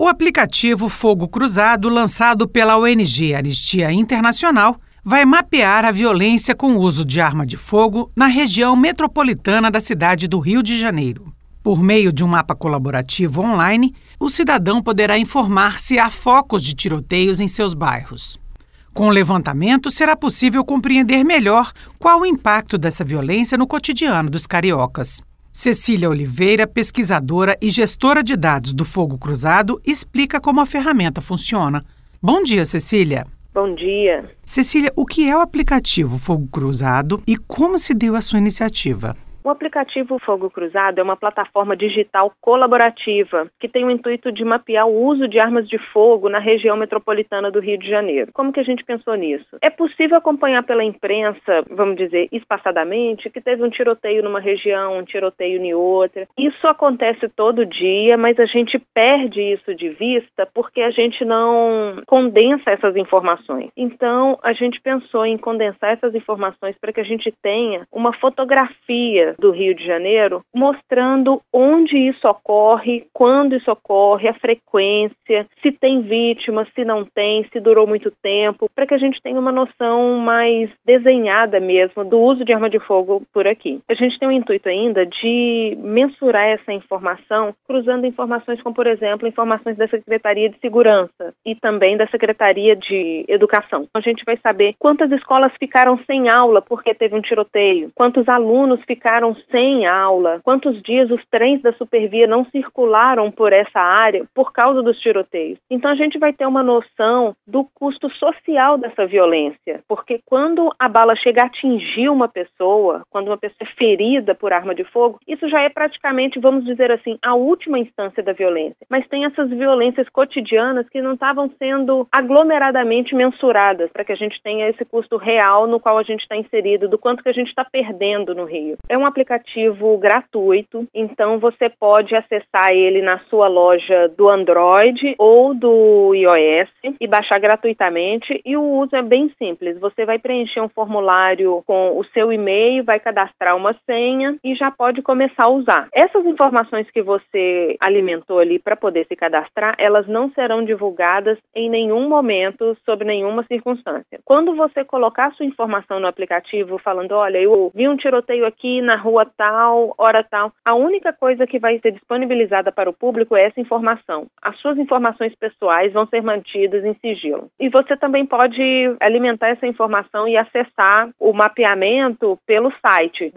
O aplicativo Fogo Cruzado, lançado pela ONG Anistia Internacional, vai mapear a violência com o uso de arma de fogo na região metropolitana da cidade do Rio de Janeiro. Por meio de um mapa colaborativo online, o cidadão poderá informar se há focos de tiroteios em seus bairros. Com o levantamento, será possível compreender melhor qual o impacto dessa violência no cotidiano dos cariocas. Cecília Oliveira, pesquisadora e gestora de dados do Fogo Cruzado, explica como a ferramenta funciona. Bom dia, Cecília. Bom dia. Cecília, o que é o aplicativo Fogo Cruzado e como se deu a sua iniciativa? O aplicativo Fogo Cruzado é uma plataforma digital colaborativa que tem o intuito de mapear o uso de armas de fogo na região metropolitana do Rio de Janeiro. Como que a gente pensou nisso? É possível acompanhar pela imprensa, vamos dizer, espaçadamente, que teve um tiroteio numa região, um tiroteio em outra. Isso acontece todo dia, mas a gente perde isso de vista porque a gente não condensa essas informações. Então, a gente pensou em condensar essas informações para que a gente tenha uma fotografia do Rio de Janeiro, mostrando onde isso ocorre, quando isso ocorre, a frequência, se tem vítimas, se não tem, se durou muito tempo, para que a gente tenha uma noção mais desenhada mesmo do uso de arma de fogo por aqui. A gente tem o intuito ainda de mensurar essa informação, cruzando informações como, por exemplo, informações da Secretaria de Segurança e também da Secretaria de Educação. A gente vai saber quantas escolas ficaram sem aula porque teve um tiroteio, quantos alunos ficaram sem aula, quantos dias os trens da Supervia não circularam por essa área por causa dos tiroteios. Então a gente vai ter uma noção do custo social dessa violência, porque quando a bala chega a atingir uma pessoa, quando uma pessoa é ferida por arma de fogo, isso já é praticamente, vamos dizer assim, a última instância da violência. Mas tem essas violências cotidianas que não estavam sendo aglomeradamente mensuradas, para que a gente tenha esse custo real no qual a gente está inserido, do quanto que a gente está perdendo no Rio. É um aplicativo gratuito, então você pode acessar ele na sua loja do Android ou do iOS e baixar gratuitamente, e o uso é bem simples. Você vai preencher um formulário com o seu e-mail, vai cadastrar uma senha e já pode começar a usar. Essas informações que você alimentou ali para poder se cadastrar, elas não serão divulgadas em nenhum momento, sob nenhuma circunstância. Quando você colocar sua informação no aplicativo falando, olha, eu vi um tiroteio aqui na rua tal, hora tal, a única coisa que vai ser disponibilizada para o público é essa informação. As suas informações pessoais vão ser mantidas em sigilo. E você também pode alimentar essa informação e acessar o mapeamento pelo site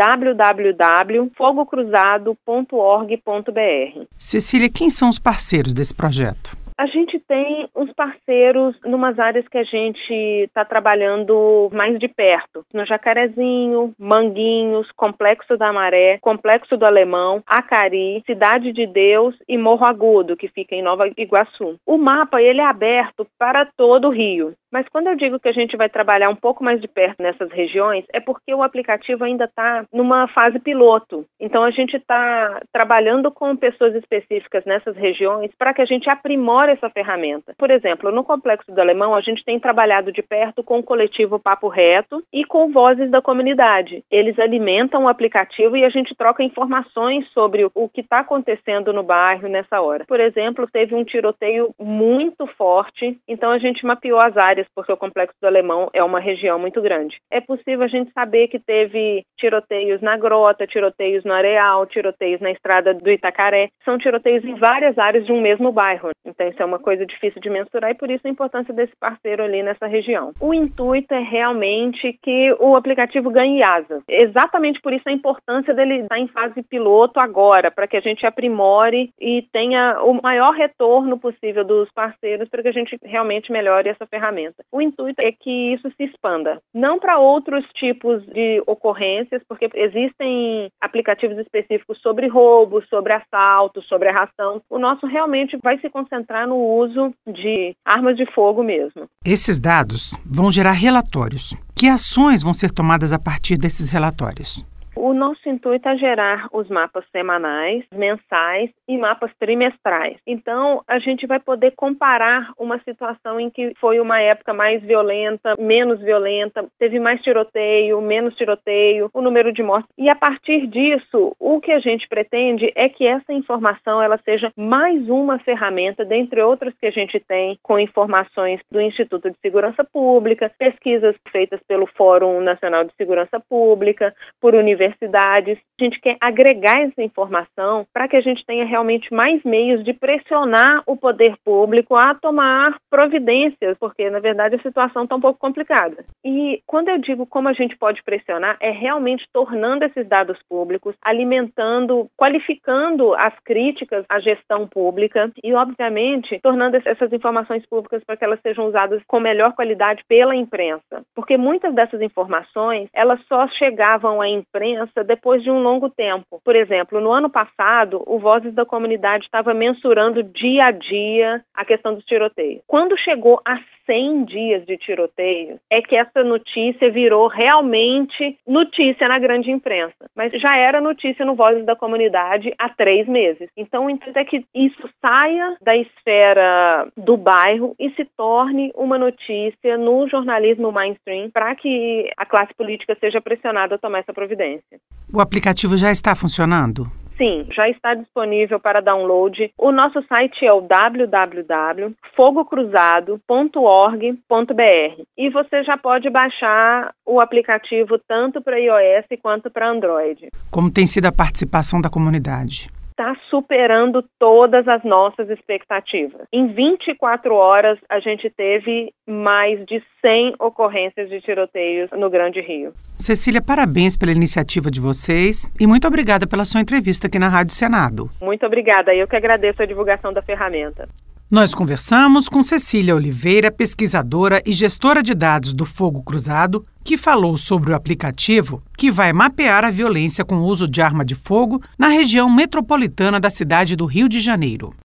www.fogocruzado.org.br. Cecília, quem são os parceiros desse projeto? A gente tem uns parceiros numas áreas que a gente está trabalhando mais de perto. No Jacarezinho, Manguinhos, Complexo da Maré, Complexo do Alemão, Acari, Cidade de Deus e Morro Agudo, que fica em Nova Iguaçu. O mapa ele é aberto para todo o Rio. Mas quando eu digo que a gente vai trabalhar um pouco mais de perto nessas regiões, é porque o aplicativo ainda está numa fase piloto. Então a gente está trabalhando com pessoas específicas nessas regiões para que a gente aprimore essa ferramenta. Por exemplo, no Complexo do Alemão, a gente tem trabalhado de perto com o coletivo Papo Reto e com vozes da comunidade. Eles alimentam o aplicativo e a gente troca informações sobre o que está acontecendo no bairro nessa hora. Por exemplo, teve um tiroteio muito forte, então a gente mapeou as áreas porque o Complexo do Alemão é uma região muito grande. É possível a gente saber que teve tiroteios na Grota, tiroteios no Areal, tiroteios na estrada do Itacaré. São tiroteios em várias áreas de um mesmo bairro. Então isso é uma coisa difícil de mensurar e por isso a importância desse parceiro ali nessa região. O intuito é realmente que o aplicativo ganhe asa. Exatamente por isso a importância dele estar em fase piloto agora, para que a gente aprimore e tenha o maior retorno possível dos parceiros para que a gente realmente melhore essa ferramenta. O intuito é que isso se expanda, não para outros tipos de ocorrências, porque existem aplicativos específicos sobre roubo, sobre assalto, sobre arração. O nosso realmente vai se concentrar no uso de armas de fogo mesmo. Esses dados vão gerar relatórios. Que ações vão ser tomadas a partir desses relatórios? O nosso intuito é gerar os mapas semanais, mensais e mapas trimestrais. Então, a gente vai poder comparar uma situação em que foi uma época mais violenta, menos violenta, teve mais tiroteio, menos tiroteio, o número de mortes. E a partir disso, o que a gente pretende é que essa informação ela seja mais uma ferramenta, dentre outras que a gente tem, com informações do Instituto de Segurança Pública, pesquisas feitas pelo Fórum Nacional de Segurança Pública, por universidades. A gente quer agregar essa informação para que a gente tenha realmente mais meios de pressionar o poder público a tomar providências, porque, na verdade, a situação está um pouco complicada. E quando eu digo como a gente pode pressionar, é realmente tornando esses dados públicos, alimentando, qualificando as críticas à gestão pública e, obviamente, tornando essas informações públicas para que elas sejam usadas com melhor qualidade pela imprensa. Porque muitas dessas informações, elas só chegavam à imprensa depois de um longo tempo. Por exemplo, no ano passado, o Vozes da Comunidade estava mensurando dia a dia a questão dos tiroteios. Quando chegou a 100 dias de tiroteio, é que essa notícia virou realmente notícia na grande imprensa. Mas já era notícia no Vozes da Comunidade há 3 meses. Então, o intuito é que isso saia da esfera do bairro e se torne uma notícia no jornalismo mainstream para que a classe política seja pressionada a tomar essa providência. O aplicativo já está funcionando? Sim, já está disponível para download. O nosso site é o www.fogocruzado.org.br e você já pode baixar o aplicativo tanto para iOS quanto para Android. Como tem sido a participação da comunidade? Está superando todas as nossas expectativas. Em 24 horas, a gente teve mais de 100 ocorrências de tiroteios no Grande Rio. Cecília, parabéns pela iniciativa de vocês e muito obrigada pela sua entrevista aqui na Rádio Senado. Muito obrigada. Eu que agradeço a divulgação da ferramenta. Nós conversamos com Cecília Oliveira, pesquisadora e gestora de dados do Fogo Cruzado, que falou sobre o aplicativo que vai mapear a violência com o uso de arma de fogo na região metropolitana da cidade do Rio de Janeiro.